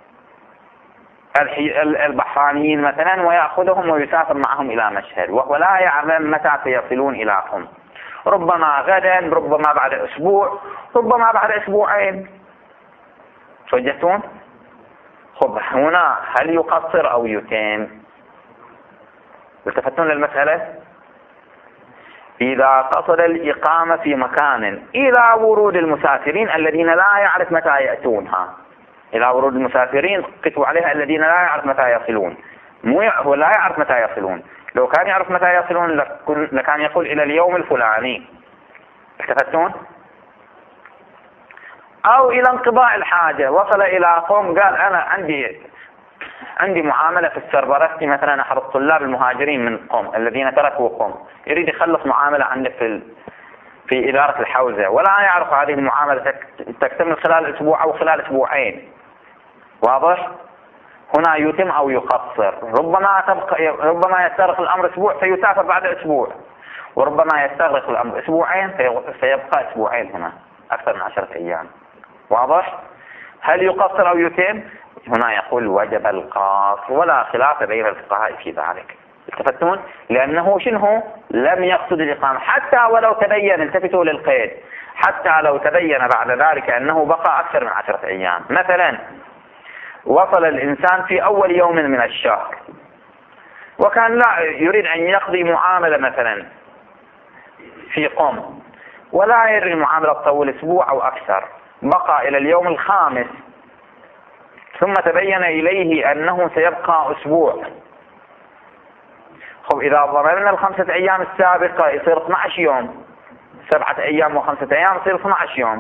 A: البحرانيين مثلا ويأخذهم ويسافر معهم إلى مشهد، وهو لا يعلم متى سيصلون إلى قم، ربما غدا، ربما بعد أسبوع، ربما بعد أسبوعين. توجهتون؟ خب هنا هل يقصر أو يتم؟ التفتون للمسألة؟ إذا قصد الإقامة في مكان إلى ورود المسافرين الذين لا يعرف متى يأتونها، إلى ورود المسافرين قطوا عليها الذين لا يعرف متى يصلون، هو لا يعرف متى يصلون. لو كان يعرف متى يصلون لكان يقول إلى اليوم الفلاني. التفتون؟ أو إلى انقضاء الحاجة، وصل إلى قوم قال أنا عندي معاملة في السربرستي مثلا، أحد الطلاب المهاجرين من قم الذين تركوا قم يريد يخلص معاملة عنده في إدارة الحوزة، ولا يعرف هذه المعاملة تكتمل خلال أسبوع أو خلال أسبوعين. واضح؟ هنا يتم أو يقصر. ربما يستغرق الأمر أسبوع فيسافر بعد أسبوع، وربما يستغرق الأمر أسبوعين فيبقى أسبوعين، هنا أكثر من 10 أيام. واضح؟ هل يقصر أو يتم؟ هنا يقول وجب القصر، ولا خلاف بين الفقهاء في ذلك. التفتون؟ لأنه شنو لم يقصد الإقامة، حتى ولو تبين، التفتوا للقيد، حتى لو تبين بعد ذلك أنه بقى أكثر من 10 أيام. مثلا وصل الإنسان في أول يوم من الشهر وكان لا يريد أن يقضي معاملة مثلا في قم، ولا يريد المعاملة تطول أسبوع أو أكثر، بقى إلى اليوم الخامس ثم تبين إليه أنه سيبقى أسبوع. خب إذا ضمننا ال5 أيام السابقة يصير 12 يوم، 7 أيام و5 أيام يصير 12 يوم.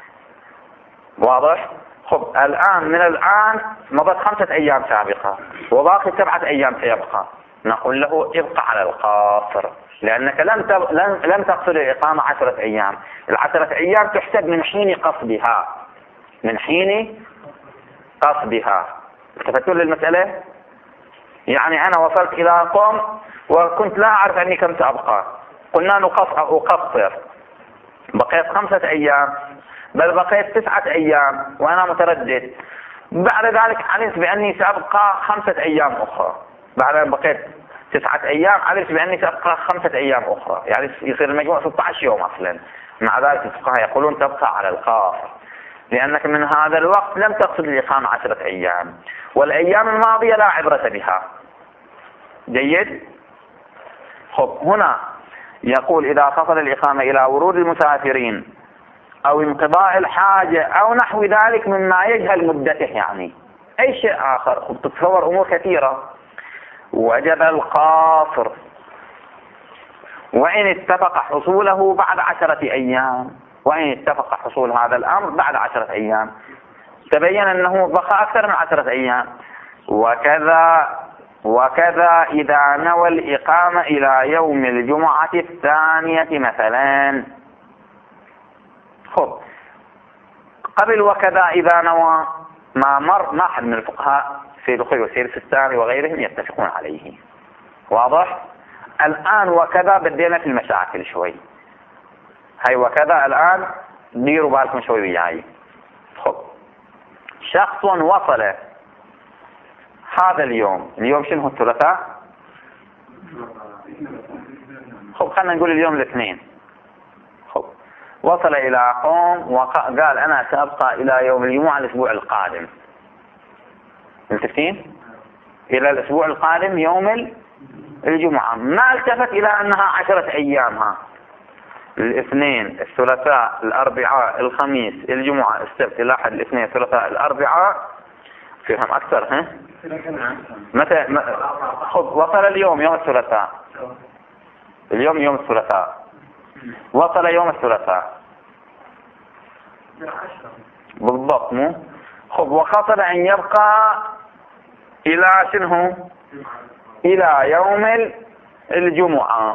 A: واضح؟ خب الآن من الآن مضت 5 أيام سابقة، وباقي 7 أيام سيبقى، نقول له ابقى على القاصر، لأنك لم تقصد الإقامة 10 أيام. 10 أيام تحسب من حين قصدها، من حين قصدها. التفتوا للمسألة؟ يعني أنا وصلت إلى قوم وكنت لا أعرف أني كم سأبقى، قلنا أقصر، بقيت 5 أيام بل بقيت 9 أيام وأنا متردد، بعد ذلك علمت بأني سأبقى 5 أيام أخرى، بعد أن بقيت 9 أيام علمت بأني سأبقى 5 أيام أخرى، يعني يصير المجموع 16 يوم أصلا. مع ذلك الفقهاء يقولون تبقى على القاصر، لأنك من هذا الوقت لم تقصد الإقامة 10 أيام، والأيام الماضية لا عبرة بها. جيد؟ خب هنا يقول إذا قصد الإقامة إلى ورود المسافرين أو انقضاء الحاجة أو نحو ذلك مما يجهل مدته، يعني أي شيء آخر. خب تتصور أمور كثيرة. وجب القاصر وإن اتفق حصوله بعد 10 أيام، وإن اتفق حصول هذا الأمر بعد 10 أيام، تبين أنه بقى أكثر من 10 أيام. وكذا إذا نوى الإقامة إلى يوم الجمعة الثانية مثلا. خب قبل وكذا إذا نوى ما حد من الفقهاء سيد الخوي وسيد السيستاني وغيرهم يتفقون عليه. واضح؟ الآن وكذا بدينا في المشاكل شوي. هاي وكذا الآن ديروا بالكم شوي وياي. خب شخص وصل هذا اليوم شنو الثلاثاء؟ خب خلنا نقول اليوم الاثنين. خب وصل إلى قوم وقال أنا سأبقى إلى يوم الجمعة الأسبوع القادم. متفقين؟ إلى الأسبوع القادم يوم الجمعة، ما التفت إلى أنها 10 أيامها، الاثنين الثلاثاء الأربعاء الخميس الجمعة السبت الأحد الاثنين الثلاثاء الأربعاء، فيهم أكثر. ها متى خب وصل اليوم يوم الثلاثاء، يوم الثلاثاء، وصل يوم الثلاثاء بالضبط. مو خب وقصد أن يبقى إلى شنو؟ إلى يوم الجمعة،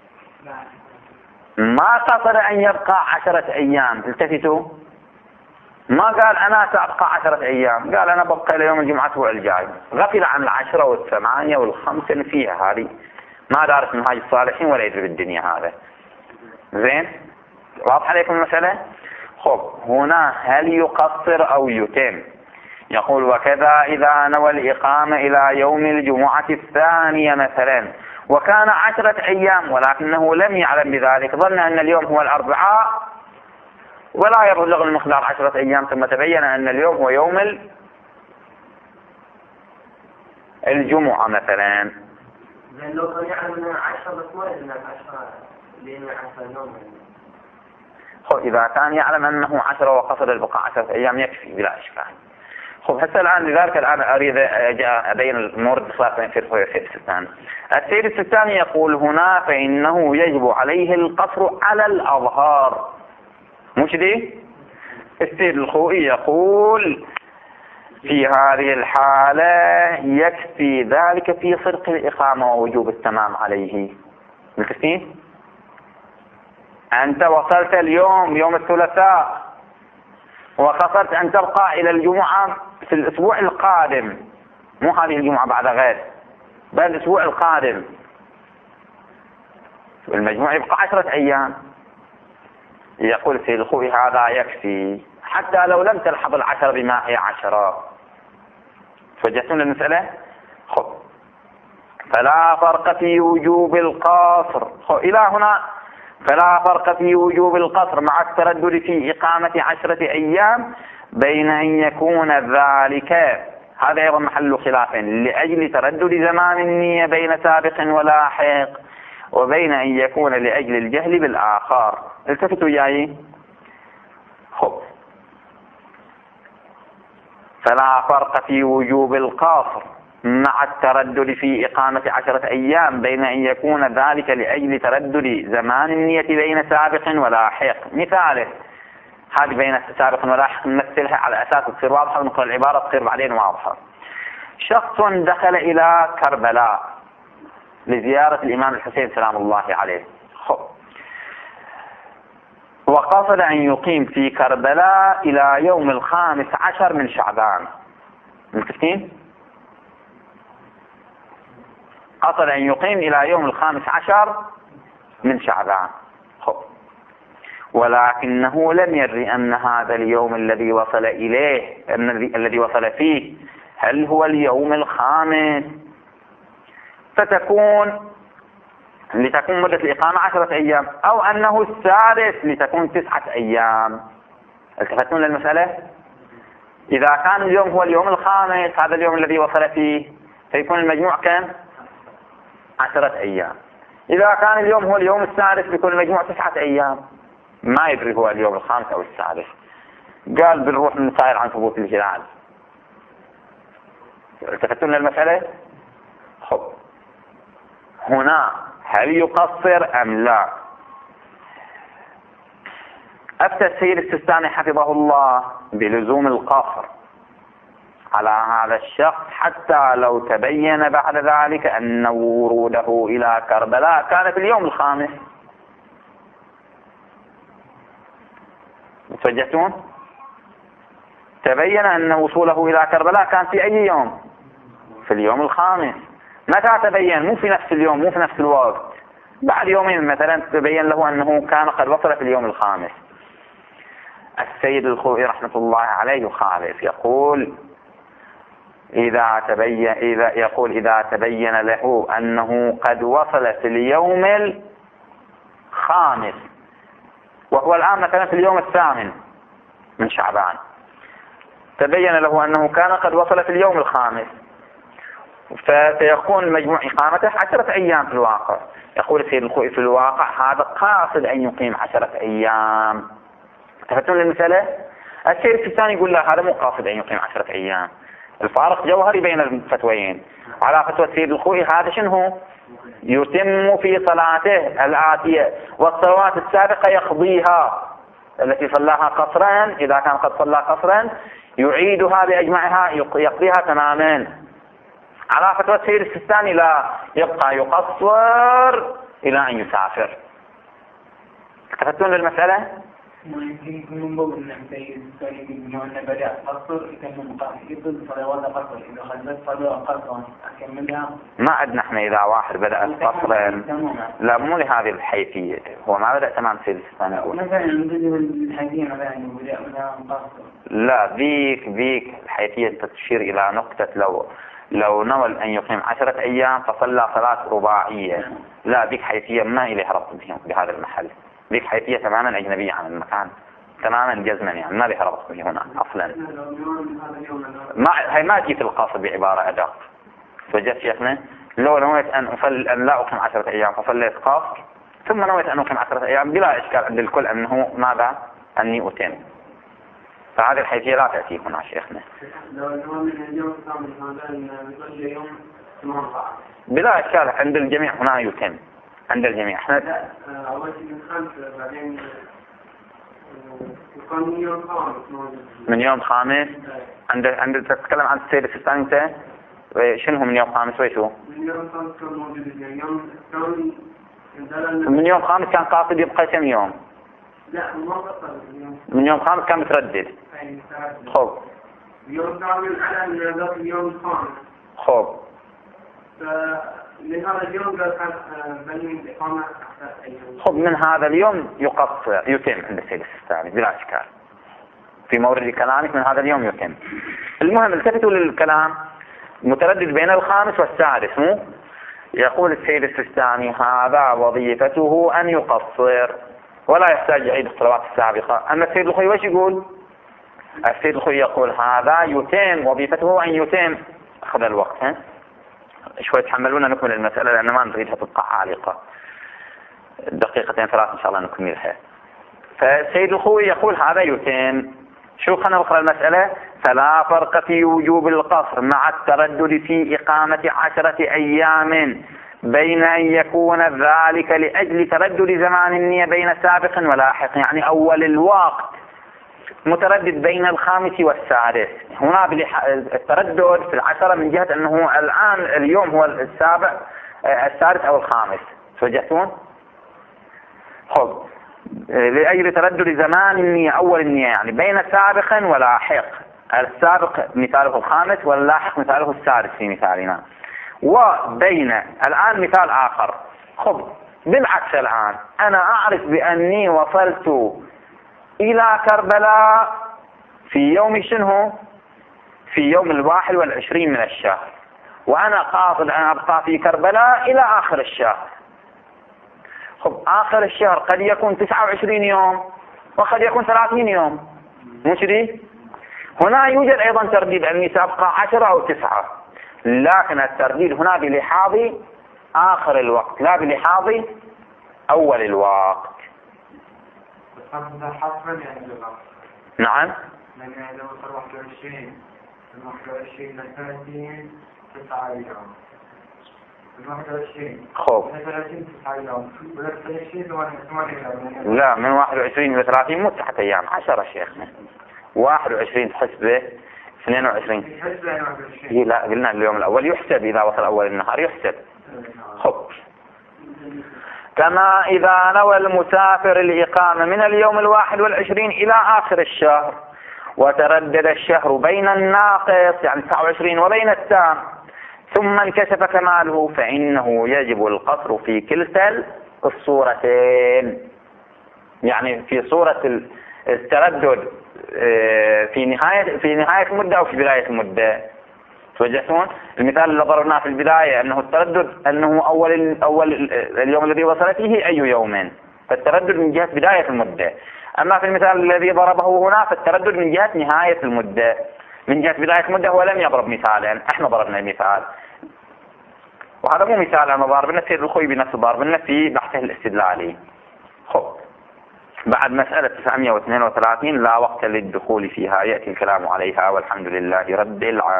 A: ما قصد أن يبقى 10 أيام. التفتوا، ما قال أنا سأبقى 10 أيام، قال أنا ببقى إلى يوم الجمعة الأسبوع الجاي، غفل عن 10 و8 و5 اللي فيها هذه، ما دارس منهاج الصالحين ولا يدري بالدنيا هذا. زين؟ واضح عليكم المسألة؟ خب هنا هل يقصر أو يتم؟ يقول وكذا إذا نوى الإقامة إلى يوم الجمعة الثانية مثلا وكان 10 أيام ولكنه لم يعلم بذلك، ظن أن اليوم هو الأربعاء ولا يبلغ المقدار 10 أيام، ثم تبين أن اليوم هو يوم الجمعة مثلا.
B: لو كان يعلم أنها 10 بس ما يدري 10 لأنه 10 يوم.
A: إذا كان يعلم أنه 10 وقصد البقاء 10 أيام يكفي بلا إشكال. حتى الآن لذلك الآن أريد أبين الأمور بخلاف في السيد السيستاني. السيد السيستاني يقول هنا فإنه يجب عليه القصر على الأظهار، مش دي؟ السيد الخوئي يقول في هذه الحالة يكفي ذلك في صدق الإقامة ووجوب التمام عليه. متفقين؟ أنت وصلت اليوم يوم الثلاثاء وقصرت أن تبقى إلى الجمعة في الأسبوع القادم، مو هذه الجمعة بعد غد بل الأسبوع القادم، المجموع يبقى 10 أيام. يقول سيد الخوئي هذا يكفي حتى لو لم تلحظ 10 بما هي 10. توجهتون للمسألة؟ خب فلا فرق في وجوب القصر. إلى هنا فلا فرق في وجوب القصر مع التردد في إقامة 10 أيام بين أن يكون ذلك، هذا أيضا محل خلاف، لأجل تردد زمان النية بين سابق ولاحق، وبين أن يكون لأجل الجهل بالآخر. التفتوا جاي. خب فلا فرق في وجوب القصر مع التردد في إقامة 10 أيام بين أن يكون ذلك لأجل تردد زمان النية بين سابق ولاحق. مثاله هذه بين سابق ولاحق نمثلها على أساس تصير واضحة ونقرأ العبارة تصير بعدين واضحة. شخص دخل إلى كربلاء لزيارة الإمام الحسين سلام الله عليه، وقصد أن يقيم في كربلاء إلى يوم 15 من شعبان. متفقين؟ قصد أن يقيم إلى يوم 15 من شعبان، ولكنه لم يدري أن هذا اليوم الذي وصل إليه الذي وصل فيه هل هو اليوم الخامس، لتكون مدة الإقامة 10 أيام، أو أنه السادس لتكون 9 أيام. التفتون للمسألة؟ إذا كان اليوم هو اليوم الخامس، هذا اليوم الذي وصل فيه، فيكون المجموع كم؟ 10 أيام. إذا كان اليوم هو اليوم السادس بيكون المجموع 9 أيام. ما يدري هو اليوم الخامس أو السادس، قال بنروح نسائل عن ثبوت الهلال. التفتون للمسألة؟ هنا هل يقصر أم لا؟ أفتى السيد السيستاني حفظه الله بلزوم القصر على هذا الشخص حتى لو تبين بعد ذلك أن وروده إلى كربلاء كان في اليوم الخامس. متوجهتون؟ تبين أن وصوله إلى كربلاء كان في أي يوم؟ في اليوم الخامس. متى تبين؟ مو في نفس اليوم، مو في نفس الوقت، بعد يومين مثلا تبين له أنه كان قد وصل في اليوم الخامس. السيد الخوئي رحمة الله عليه يخالف، يقول إذا تبين له أنه قد وصل في اليوم الخامس، وهو الآن مثلا في اليوم 8 من شعبان، تبين له أنه كان قد وصل في اليوم الخامس، فسيكون مجموع إقامته 10 أيام في الواقع. يقول السيد الخوئي في الواقع هذا قاصد أن يقيم 10 أيام. تفتون للمسألة؟ السيد الثاني يقول لا، هذا مو قاصد أن يقيم 10 أيام. الفارق جوهري بين الفتوين. على فتوى السيد الخوئي هذا شنو؟ يتم في صلاته الآتية، والصلوات السابقة يقضيها التي صلاها قصرا، إذا كان قد صلى قصرا يعيدها بأجمعها يقضيها تماما. على فتوى السيد السيستاني لا، يبقى يقصر إلى أن يسافر. تفتون للمسألة؟
C: من باب السيد السيستاني بأنه بدأ قصر يتم يقضي صلوات قصر، إذا خلت صلاة قصرا أكملها. ما
A: أدنى احنا إذا واحد بدأ قصرا، لا مو لهذه الحيثية، هو ما بدأ تمام السيد السيستاني يقول.
C: مثلا الحيثية مثلا بدأ قصر.
A: لا، ذيك الحيثية تشير إلى نقطة لو نوى أن يقيم 10 أيام فصلى صلاة رباعية، لا ذيك حيثية ما إليها ربط بهذا المحل، ذيك حيثية تماما أجنبية عن المكان تماما جزما، يعني ما لها ربط به هنا أصلا. ما جيت القاصر بعبارة أدق. فجأت شيخنا لو نويت أن لا أقيم 10 أيام فصليت قاصر ثم نويت أن أقيم 10 أيام بلا إشكال عند الكل أنه ماذا؟ أني أتم. فهذه الحيثية لا تأتي هنا شيخنا. بلا إشكال عند الجميع هنا يتم، عند الجميع. احنا من يوم خامس عند تتكلم عن السيد السيستاني انت شنو من يوم خامس ويشو؟ من يوم خامس كان قاصد يبقى كم يوم؟
B: لا
A: من يوم خامس كان متردد. خب
B: يوم كامل على ذاك اليوم الخامس.
A: خب
B: من هذا اليوم قال بني الإقامة.
A: خب من هذا اليوم يقصر يتم عند السيد السيستاني بلا إشكال. في مورد كلامك من هذا اليوم يتم. المهم التفتوا للكلام متردد بين الخامس والسادس مو؟ يقول السيد السيستاني هذا وظيفته أن يقصر ولا يحتاج يعيد الصلوات السابقة. أما السيد الخوئي وش يقول؟ السيد الخوئي يقول هذا يتم، وظيفته أن يتم. أخذ الوقت شوي تحملونا نكمل المسألة لأن ما نريدها تبقى عالقة، 2 3 إن شاء الله نكملها. فالسيد الخوئي يقول هذا يتم. شو خلنا نقرأ المسألة؟ فلا فرق في وجوب القصر مع التردد في إقامة 10 أيام بين أن يكون ذلك لأجل تردد زمان النية بين سابق ولاحق، يعني أول الوقت متردد بين الخامس والسادس. هنا التردد في العشرة من جهة أنه الآن اليوم هو السادس أو الخامس. توجهتون؟ خب، لأجل تردد زمان النية أول النية، يعني بين سابق ولاحق. السابق مثاله الخامس واللاحق مثاله السادس في مثالنا. وبين الآن مثال آخر. خب، بالعكس الآن أنا أعرف بأني وصلت إلى كربلاء في يوم شنو؟ في يوم 21 من الشهر، وأنا قاصد أن أبقى في كربلاء إلى آخر الشهر. خب، آخر الشهر قد يكون 29 يوم وقد يكون 30 يوم، مش دي؟ هنا يوجد أيضا ترديد أني سأبقى 10 أو 9، لكن الترديد هنا بلحاظ آخر الوقت لا بلحاظ أول الوقت. نعم.
C: يعني لو صار 21 من 21 ل 30 9 أيام. من 21
A: خب.
C: ل 30 9 أيام. ولا 30 8 أيام.
A: لا، من 21 ل 30 مو 9 أيام، 10 شيخنا. 21 تحسبه 22. لا، قلنا اليوم الأول يحسب إذا وصل أول النهار يحسب. خب. كما إذا نوى المسافر الإقامة من اليوم 21 إلى آخر الشهر، وتردد الشهر بين الناقص يعني 29 وبين التام، ثم انكشف كماله، فإنه يجب القصر في كلتا الصورتين. يعني في صورة التردد في نهاية المدة أو في بداية المدة. توجهتون؟ المثال اللي ضربناه في البداية أنه التردد أنه أول اليوم الذي وصلت فيه أي يوم، فالتردد من جهة بداية المدة. أما في المثال الذي ضربه هنا فالتردد من جهة نهاية المدة. من جهة بداية المدة هو لم يضرب مثالا، احنا ضربنا مثال، وهذا مو مثال أنا ضاربنا، سيد الخوي بنفسه ضاربنا في بحثه الاستدلالي. خب، بعد مسألة 932 لا وقت للدخول فيها يأتي الكلام عليها، والحمد لله رب العالمين.